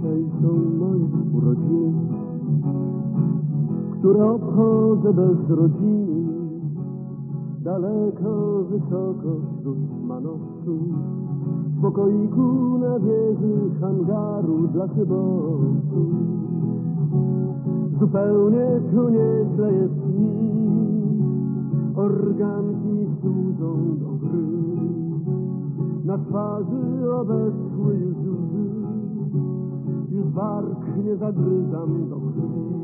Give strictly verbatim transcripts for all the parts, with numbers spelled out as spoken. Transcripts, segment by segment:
Dzisiaj są moje urodziny, które obchodzę bez rodziny. Daleko, wysoko wśród manowców, w pokoiku na wieży hangaru dla szybowców. Zupełnie tu nieźle jest mi, organki mi służą do gry. Na twarzy obeschły już łzy, już bark nie zagryzam do krwi.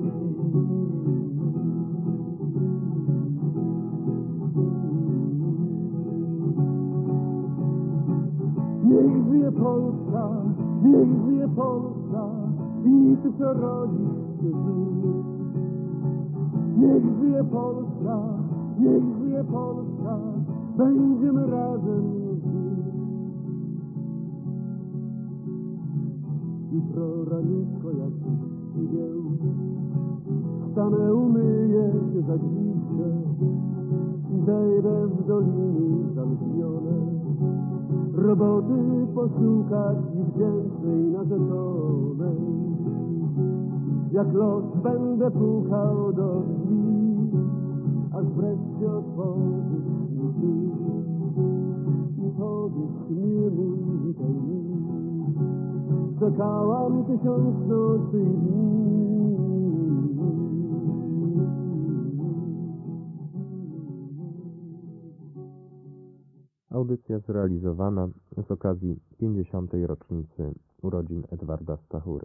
Niech żyje Polska, niech żyje Polska i ty, co rodzisz się żyć. Niech żyje Polska, niech żyje Polska, będziemy razem żyć. Jutro raniutko jak przywieł, wstanę, umyję się, zagwizdkę i zejdę w doliny zaludnione. Roboty poszukać i wdzięcznej narzeczonej. Jak los będę pukał do drzwi, aż wreszcie otworzysz mi ty i powiesz, miły mój, witaj mi. Czekałam tysiąc nocy i dni. Audycja zrealizowana z okazji pięćdziesiątej rocznicy urodzin Edwarda Stachury.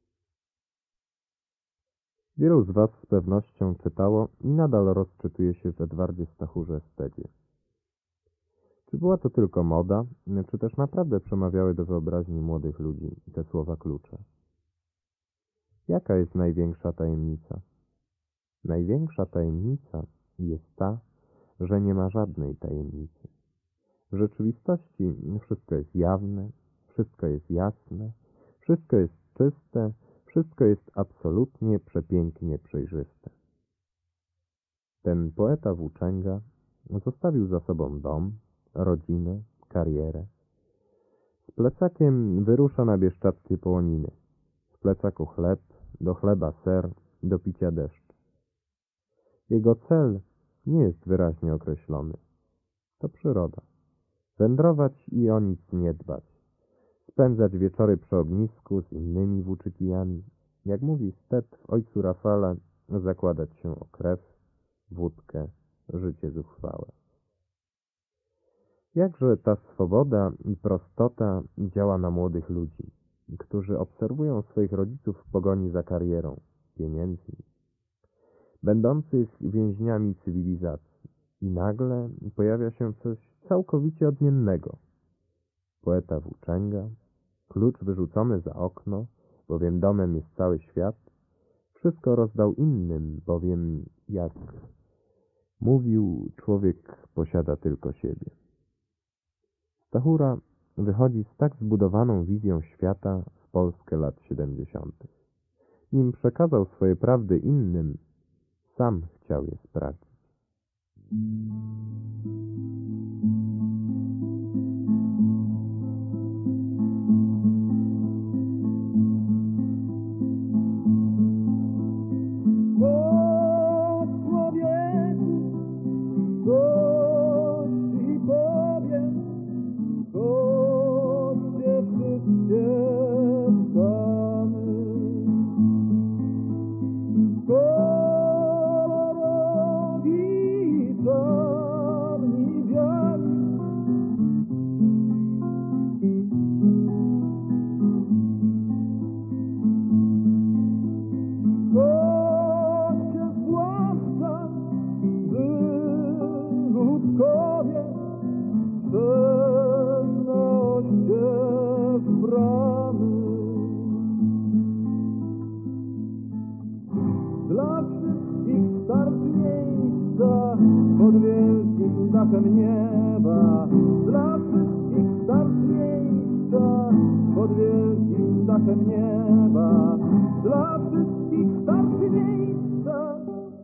Wielu z Was z pewnością czytało i nadal rozczytuje się w Edwardzie Stachurze estedzie. Czy była to tylko moda, czy też naprawdę przemawiały do wyobraźni młodych ludzi te słowa klucze? Jaka jest największa tajemnica? Największa tajemnica jest ta, że nie ma żadnej tajemnicy. W rzeczywistości wszystko jest jawne, wszystko jest jasne, wszystko jest czyste, wszystko jest absolutnie przepięknie przejrzyste. Ten poeta włóczęga zostawił za sobą dom, rodzinę, karierę. Z plecakiem wyrusza na bieszczackie połoniny. W plecaku chleb, do chleba ser, do picia deszcz. Jego cel nie jest wyraźnie określony. To przyroda. Wędrować i o nic nie dbać. Spędzać wieczory przy ognisku z innymi włóczykijami. Jak mówi Stet w Ojcu Rafale, zakładać się o krew, wódkę, życie zuchwałe. Jakże ta swoboda i prostota działa na młodych ludzi, którzy obserwują swoich rodziców w pogoni za karierą, pieniędzmi, będących więźniami cywilizacji. I nagle pojawia się coś całkowicie odmiennego. Poeta włóczęga, klucz wyrzucony za okno, bowiem domem jest cały świat, wszystko rozdał innym, bowiem, jak mówił, człowiek posiada tylko siebie. Stachura wychodzi z tak zbudowaną wizją świata w Polskę lat siedemdziesiątych. Nim przekazał swoje prawdy innym, sam chciał je sprawdzić. Dla wszystkich starczy miejsca pod wielkim dachem nieba. Dla wszystkich starczy miejsca pod wielkim dachem nieba. Dla wszystkich starczy miejsca.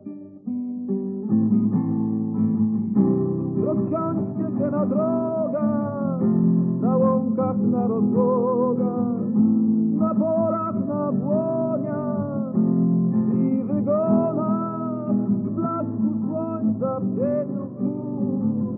Rozsiądźcie się na drogach, na łąkach, na rozłogach, na polach, na błoniach i wygonach, w blasku słońca, w cieniu chmur.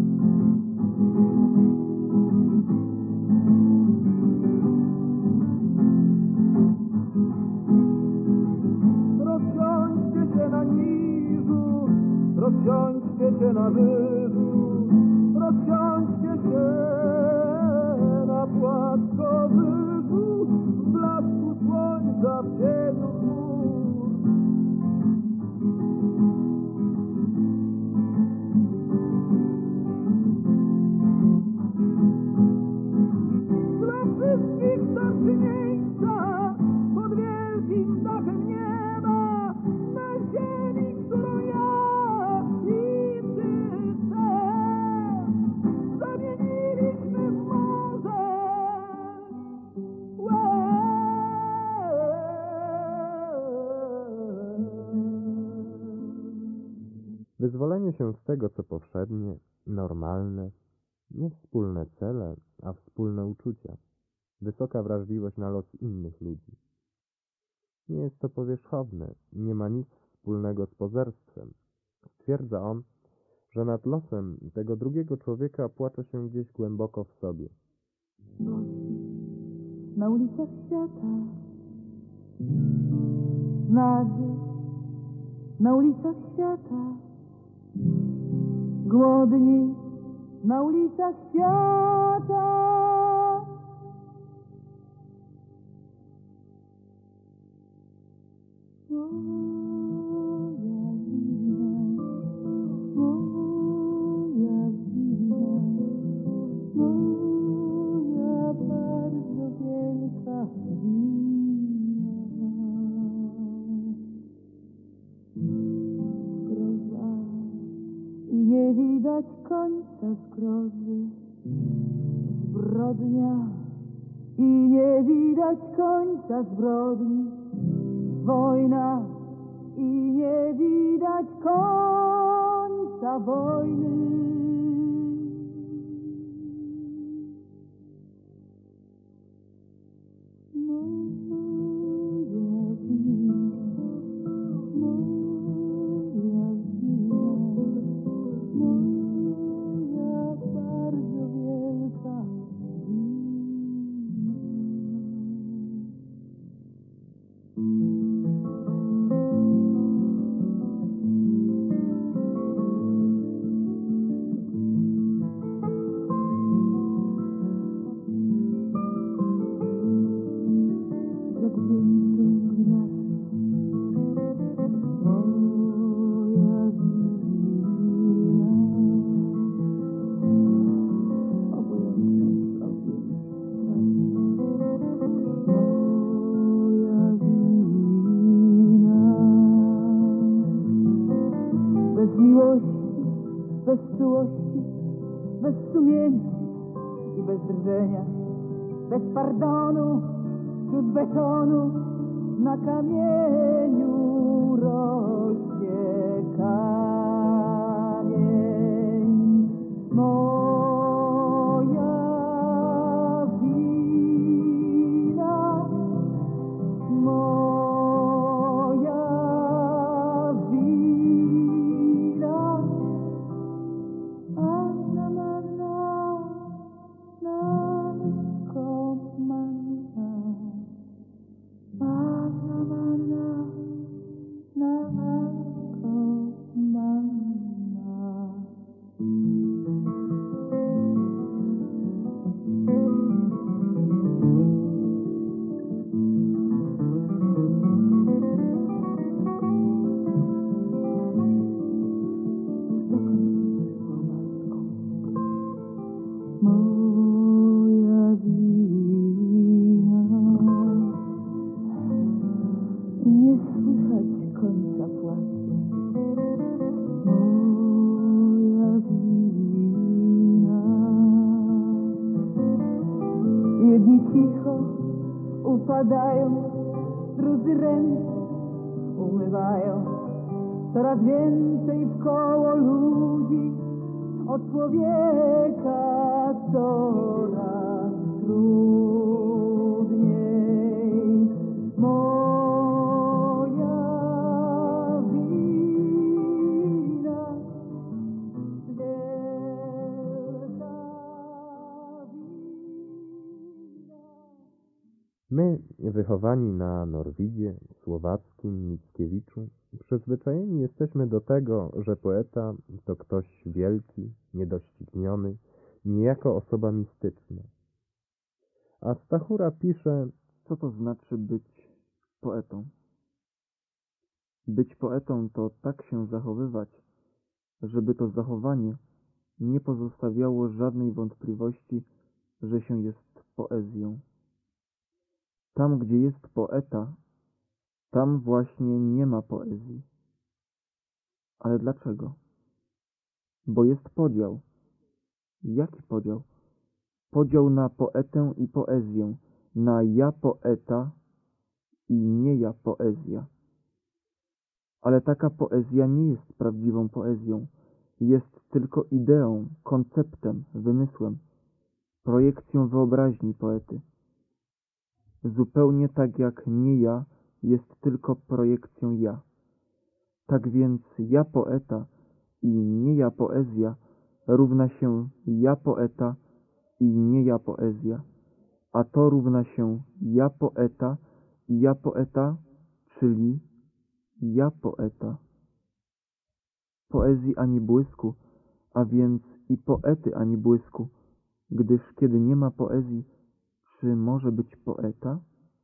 Rozsiądźcie się na niżu, rozsiądźcie się na wyżu, rozsiądźcie się na płaskowyżu, w blasku słońca, w cieniu chmur. Dla wszystkich starczy miejsca pod wielkim dachem nieba, na ziemi, którą ja i ty chcesz, zamieniliśmy w morze. Wyzwolenie się z tego, co powszednie, normalne, nie wspólne cele, a wspólne uczucia, wysoka wrażliwość na los innych ludzi. Nie jest to powierzchowne, nie ma nic wspólnego z pozerstwem. Stwierdza on, że nad losem tego drugiego człowieka płacze się gdzieś głęboko w sobie. Na ulicach świata, nagi, na ulicach świata, głodni, na ulicach świata. Moja wina, moja wina, moja bardzo wielka wina. Zgroza i nie widać końca zgrozy, zbrodnia i nie widać końca zbrodni, wojna i nie widać końca wojny. Moja wina, moja wina, moja bardzo wielka wina. Bez miłości, bez czułości, bez sumienia i bez drżenia, bez pardonu, wśród betonu, na kamieniu rośnie kamień. Moja wina, moja wina. Anna, manna, nanko, manna. Anna, manna, nanko, manna. Moja wina, nie słychać końca płaczu. Moja wina, jedni cicho upadają, drudzy ręce umywają. Coraz więcej wkoło ludzi, od człowieka coraz trudniej. My, wychowani na Norwidzie, Słowackim, Mickiewiczu, przyzwyczajeni jesteśmy do tego, że poeta to ktoś wielki, niedościgniony, niejako osoba mistyczna. A Stachura pisze, Co to znaczy być poetą? Być poetą to tak się zachowywać, żeby to zachowanie nie pozostawiało żadnej wątpliwości, że się jest poezją. Tam, gdzie jest poeta, tam właśnie nie ma poezji. Ale dlaczego? Bo jest podział. Jaki podział? Podział na poetę i poezję, na ja poeta i nie ja poezja. Ale taka poezja nie jest prawdziwą poezją. Jest tylko ideą, konceptem, wymysłem, projekcją wyobraźni poety. Zupełnie tak jak nie ja jest tylko projekcją ja. Tak więc ja poeta i nie ja poezja równa się ja poeta i nie ja poezja, a to równa się ja poeta i ja poeta, czyli ja poeta. Poezji ani błysku, a więc i poety ani błysku, gdyż kiedy nie ma poezji, czy może być poeta?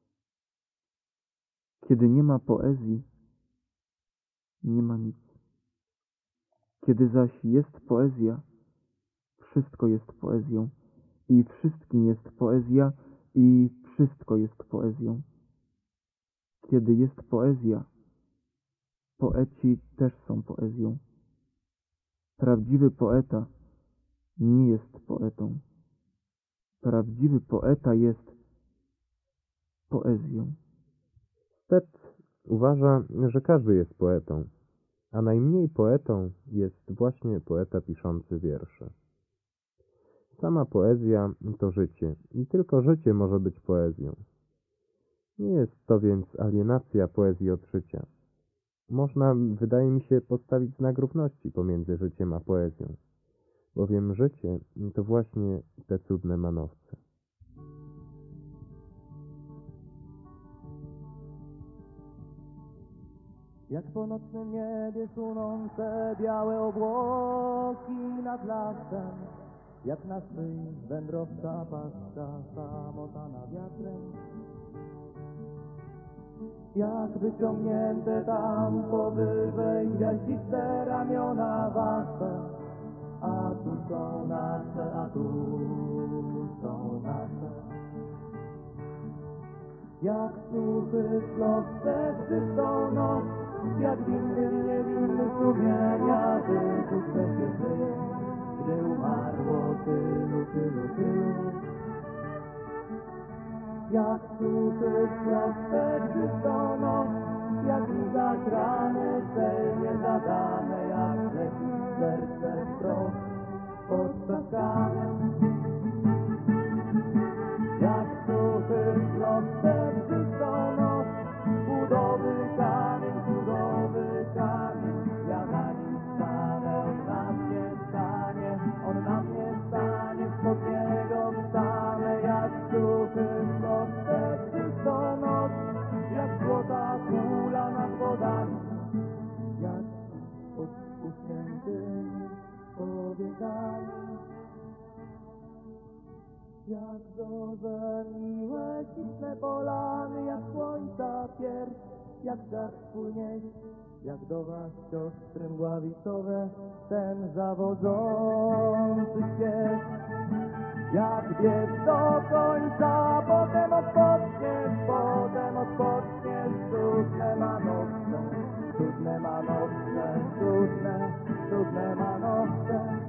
Kiedy nie ma poezji, nie ma nic. Kiedy zaś jest poezja, wszystko jest poezją i wszystkim jest poezja i wszystko jest poezją. Kiedy jest poezja, poeci też są poezją. Prawdziwy poeta nie jest poetą. Prawdziwy poeta jest poezją. Stett uważa, że każdy jest poetą, a najmniej poetą jest właśnie poeta piszący wiersze. Sama poezja to życie i tylko życie może być poezją. Nie jest to więc alienacja poezji od życia. Można, wydaje mi się, postawić znak równości pomiędzy życiem a poezją, bowiem życie to właśnie te cudne manowce. Jak po nocnym niebie sunące białe obłoki nad lasem, jak na szyi wędrowca paska samotana wiatrem. Jak wyciągnięte tam powyżej gwiaździste ramiona wasze, a tu są nasze, a tu są nasze. Jak suchy szlok przez czystą noc, jak winny, niewinny sumienia, wypuszczę się żyje, gdzie umarło tylu, tylu, tylu. Jak suchy szlok przez czystą noc, jak widać rany tej niezadane, jak leci serce wprost pod statkami. Jak suchy szlok przez czystą noc, budowy kamień, budowy kamień, ja na nim stanę, on na mnie stanie, on na mnie stanie, spod niego wstanę. Jak suchy szlok przez czystą noc, jak złota kula nad wodami, jak pod uśniętymi powiekami. Jak zorze miłe, śliczne polany, jak słońca pierś, jak czas płynie, jak do was siostry mgławicowe, ten zawodzący śpiew. Jak biec do końca, potem odpoczniesz, potem odpoczniesz, cudne manowce, cudne manowce, cudne, cudne manowce.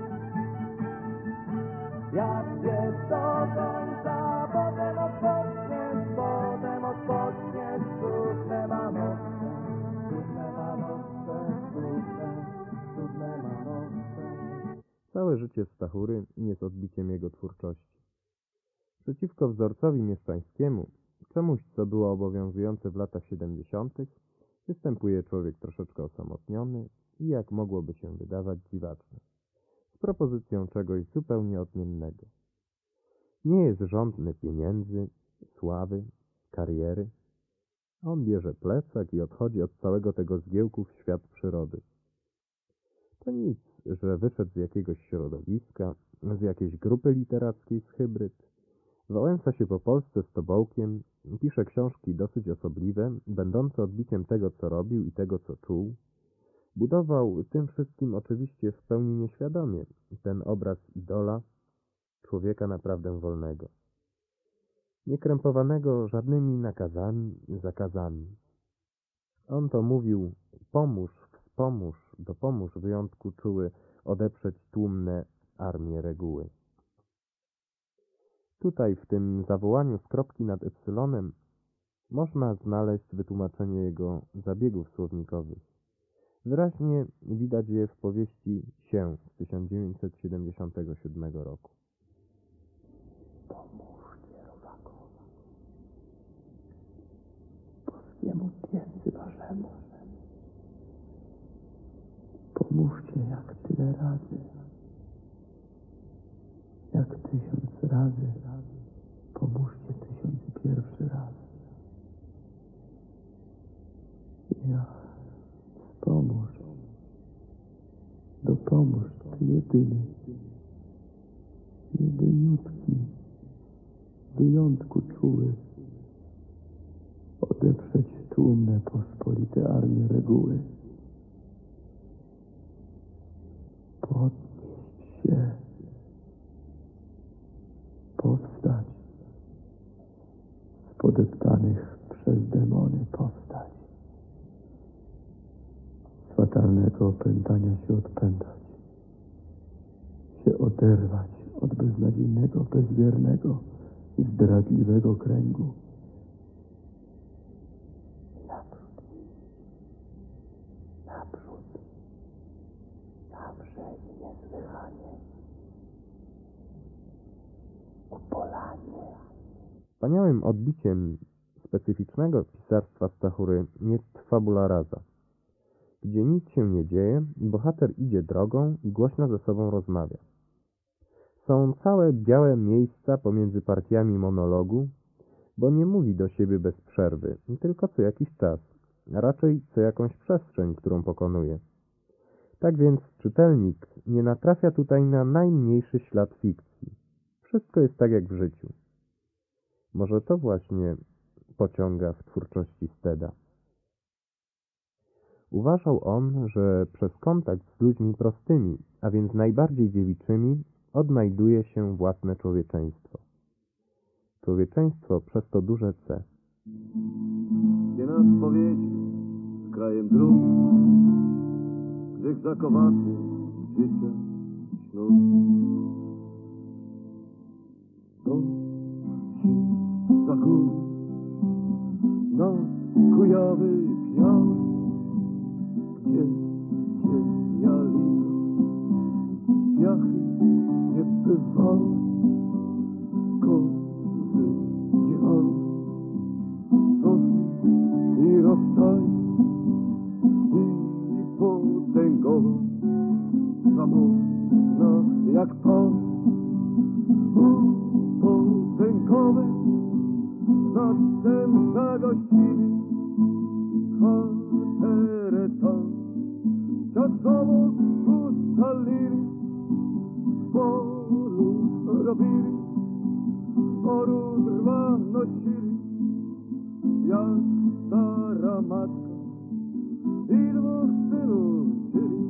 Jak biec do końca, potem odpoczniesz, potem odpoczniesz, cudne manowce, cudne manowce, cudne, cudne manowce. Całe życie Stachury jest odbiciem jego twórczości. Przeciwko wzorcowi mieszczańskiemu, czemuś, co było obowiązujące w latach siedemdziesiątych, występuje człowiek troszeczkę osamotniony i, jak mogłoby się wydawać, dziwaczny, z propozycją czegoś zupełnie odmiennego. Nie jest żądny pieniędzy, sławy, kariery. On bierze plecak i odchodzi od całego tego zgiełku w świat przyrody. To nic, że wyszedł z jakiegoś środowiska, z jakiejś grupy literackiej z hybryd. Wałęsa się po Polsce z tobołkiem, pisze książki dosyć osobliwe, będące odbiciem tego, co robił i tego, co czuł. Budował tym wszystkim oczywiście w pełni nieświadomie ten obraz idola, człowieka naprawdę wolnego, niekrępowanego żadnymi nakazami, zakazami. On to mówił: pomóż, wspomóż, dopomóż wyjątku czuły odeprzeć tłumne armie reguły. Tutaj w tym zawołaniu z kropki nad epsylonem można znaleźć wytłumaczenie jego zabiegów słownikowych. Wyraźnie widać je w powieści Się z tysiąc dziewięćset siedemdziesiątego siódmego roku. Pomóżcie rodakowi, polskiemu piecy waszemu. Pomóżcie jak tyle razy, jak tysiąc razy, pomóżcie tysiąc pierwszy raz. Ja, pomóż, dopomóż Ty jedyny, jedyniutki, wyjątku czuły, odeprzeć tłumne pospolite armie reguły. Podnieść się, powstać, z podeptanych przez demony powstać, z fatalnego opętania się odpętać, się oderwać od beznadziejnego, bezwiernego i zdradliwego kręgu. Naprzód, naprzód. Zawsze i niesłychanie. Upolanie. Wspaniałym odbiciem specyficznego pisarstwa Stachury jest fabula rasa, gdzie nic się nie dzieje, bohater idzie drogą i głośno ze sobą rozmawia. Są całe białe miejsca pomiędzy partiami monologu, bo nie mówi do siebie bez przerwy, tylko co jakiś czas, a raczej co jakąś przestrzeń, którą pokonuje. Tak więc czytelnik nie natrafia tutaj na najmniejszy ślad fikcji. Wszystko jest tak jak w życiu. Może to właśnie pociąga w twórczości Steada. Uważał on, że przez kontakt z ludźmi prostymi, a więc najbardziej dziewiczymi, odnajduje się własne człowieczeństwo. Człowieczeństwo przez to duże C. Gdzie nas powiedzi z krajem dróg, gdzieś zakowaty życia ślub. To ci za gór, na Kujawy piał, gdzie cienia lito, piachy nie bywały, kozy dziewały, rosły i rozstały i potęgowa, samotna jak pan, potęgowy, zatem zagościli kwaterę tam, czasowo ustalili, sporu robili, sporu drwa nosili, jak stara matka i dwóch synów chcieli.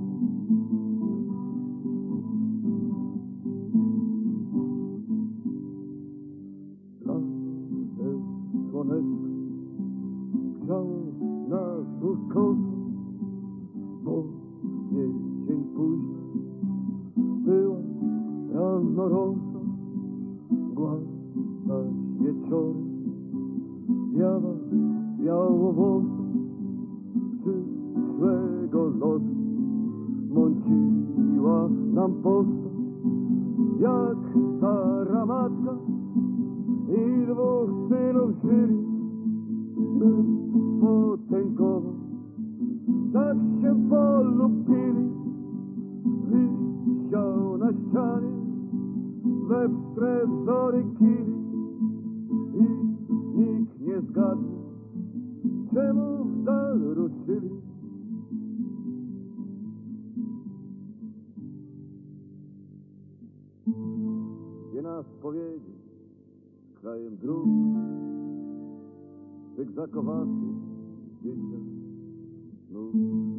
Latem słoneczko grzało nas ukoso, bo jesień późna była rano rosa, głaszać wieczorem zjawa białowłosa, przyszłego lotu mąciła nam postać, jak stara matka i dwóch synów żyli, by potęgowo tak się polubili. Wisiał na ścianie we wstre zory kili i nas powiedzieć krajem dróg, zygzakowatych dzieciach snów.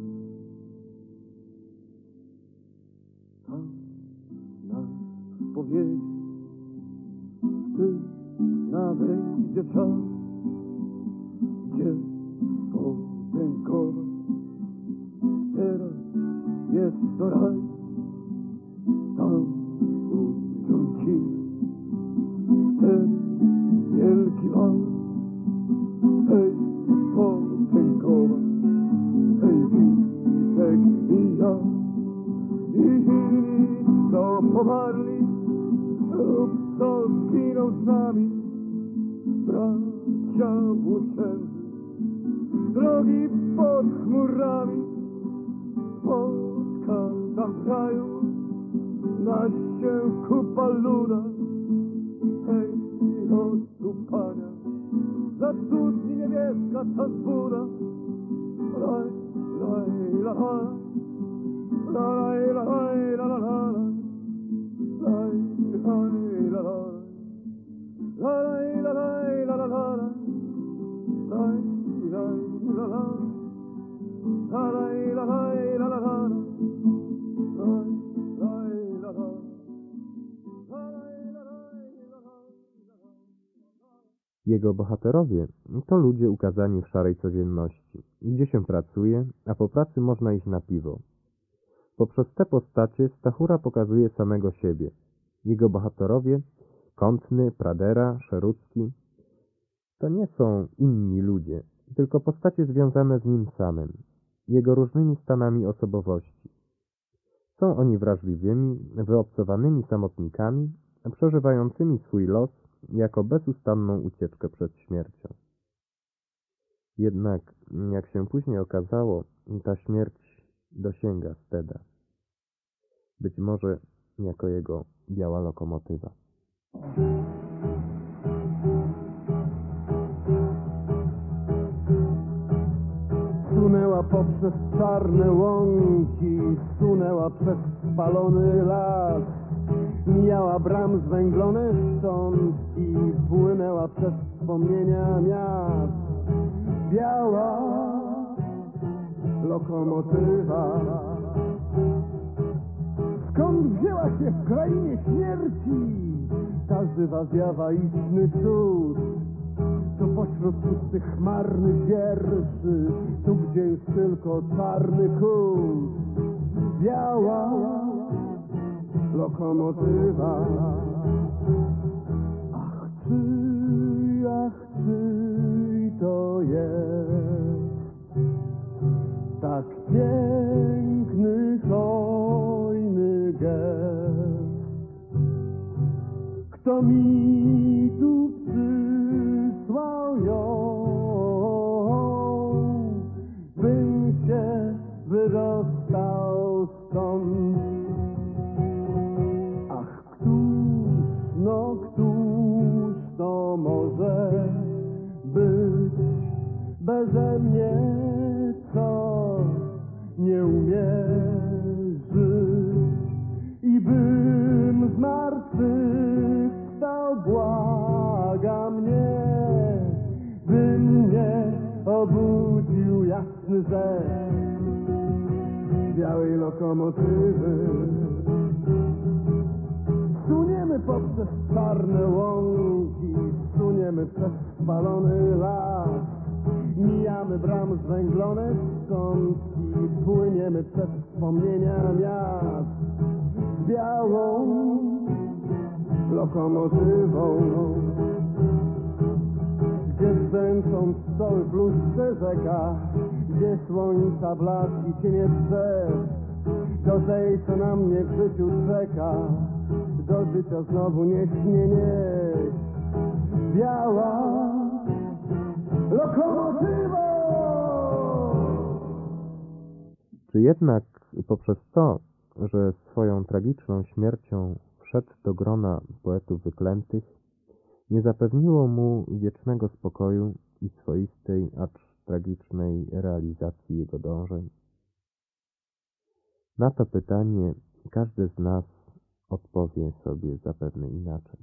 Tam nas powiedzieć, gdy nadejdzie czas, gdzie podziękować. Teraz jest to raj, tam ujrzą ci ten wielki wal. Hej, podziękować, hej, Witek i ja, i inni, co pomarli lub co zginął z nami, bracia włóczędzy, drogi pod chmurami, spotka tam w raju, na ścięku paluda. Hej, odstupania, za studni niebieska ta zbuda. Laj, laj, la, la, laj, laj, la, la, la, laj, laj, la, la, laj, laj, la, la, la, laj, laj, la, la. La la la la la la la la la la la. Jego bohaterowie to ludzie ukazani w szarej codzienności, gdzie się pracuje, a po pracy można iść na piwo. Poprzez te postacie Stachura pokazuje samego siebie. Jego bohaterowie, Kątny, Pradera, Szerucki, to nie są inni ludzie, tylko postacie związane z nim samym, jego różnymi stanami osobowości. Są oni wrażliwymi, wyobcowanymi samotnikami, przeżywającymi swój los jako bezustanną ucieczkę przed śmiercią. Jednak, jak się później okazało, ta śmierć dosięga Steda. Być może jako jego biała lokomotywa. Sunęła poprzez czarne łąki, sunęła przez spalony las, mijała bram zwęglone szczątki, płynęła przez wspomnienia miast. Biała lokomotywa, skąd wzięła się w krainie śmierci ta żywa zjawa, istny cud? To pośród pustych chmarnych wierszy, tu gdzie już tylko czarny kół. Biała lokomotywa. Ach, czyj, ach, czyj to jest tak piękny, hojny gest? Kto mi tu przysłał ją, bym się wydostał stąd? Ach, któż, no któż to może być beze mnie, co nie umie żyć? I bym z martwych wstał, błaga mnie, by mnie obudził jasny zet białej lokomotywy. Suniemy poprzez czarne łąki, suniemy przez spalony las, mijamy bram zwęglone szczątki, płyniemy przez wspomnienia miast. Z białą lokomotywą, gdzie zdęcą pszczoły w lustrze rzeka, gdzie słońca blask i cienie drzew, do tej, co na mnie w życiu czeka, do życia znowu niech mnie nieść. Biała lokomotywa. Czy jednak poprzez to, że swoją tragiczną śmiercią wszedł do grona poetów wyklętych, nie zapewniło mu wiecznego spokoju i swoistej, acz tragicznej realizacji jego dążeń? Na to pytanie każdy z nas odpowie sobie zapewne inaczej.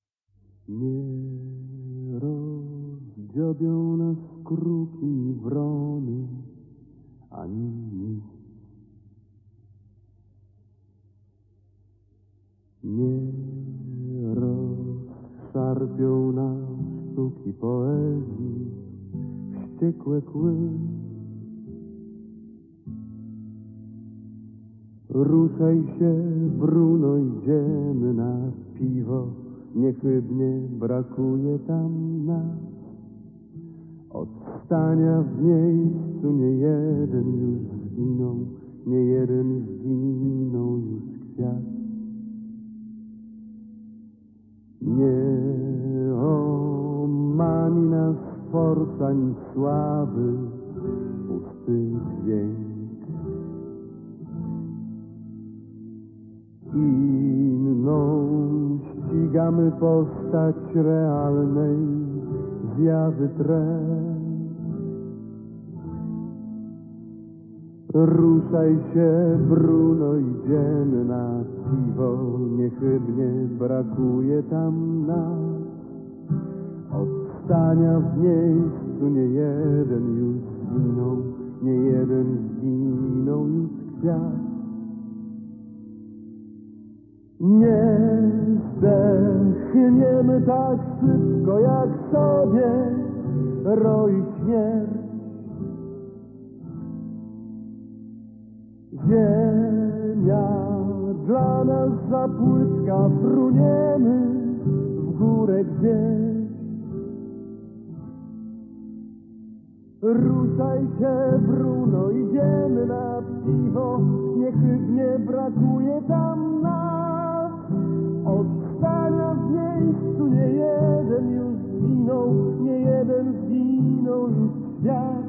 Nie rozdziobią nas kruki ni wrony, ani nic. Nie rozszarpią nas sztuki poezji, wściekłe kły. Ruszaj się, Bruno, idziemy na piwo, niechybnie brakuje tam nas. Od stania w miejscu nie jeden już zginął, nie jeden zginął już kwiat. Nie omami nas forsa ani słaby, pusty dźwięk. Inną ścigamy postać realnej zjawy trend. Ruszaj się, Bruno, idziemy na piwo, niechybnie brakuje tam nas. Od stania w miejscu nie jeden już zginął, nie jeden zginął już kwiat. Nie zdechniemy tak szybko, jak sobie roi śmierć. Ziemia dla nas za płytka, fruniemy w górę gdzieś. Ruszaj się, Bruno, idziemy na piwo, niechybnie brakuje tam nas. Od stania w miejscu nie jeden już zginął, nie jeden zginął już świat.